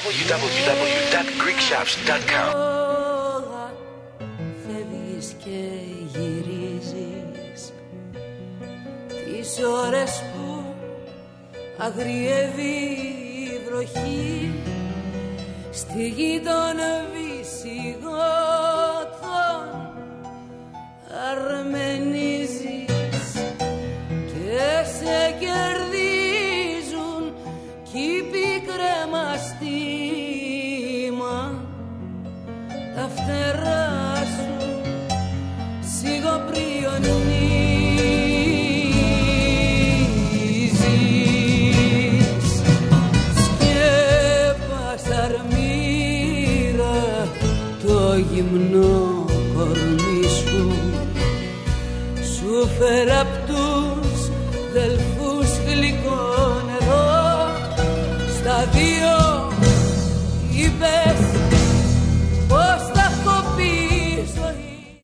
www.greekshops.com. Φεύγεις και γυρίζεις τις ώρες που αγριεύει η βροχή στη γη των Βυσσιγότων αρμενίζεις και σε κερδίζουν κι οι πικρεμαστήμα τα φτερά σου σιγοπριονίζεις. Σκέπασαρ μοίρα το γυμνό κορμί σου, σου φέρα απ' τους δελφούς γλυκό νερό, στα δύο είπες